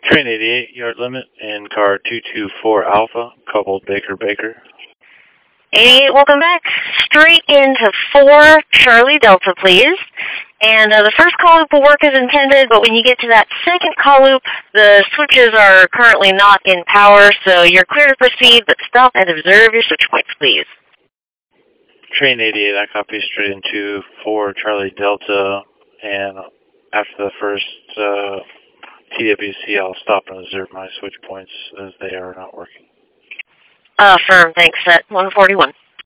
Train 88, yard limit, in car 224 Alpha, coupled Baker. 88, welcome back. Straight into 4 Charlie Delta, please. And the first call loop will work as intended, but when you get to that second call loop, the switches are currently not in power, so you're clear to proceed, but stop and observe your switch points, please. Train 88, I copy straight into 4 Charlie Delta, and after the first TWC, I'll stop and observe my switch points as they are not working. Firm, thanks, at 141.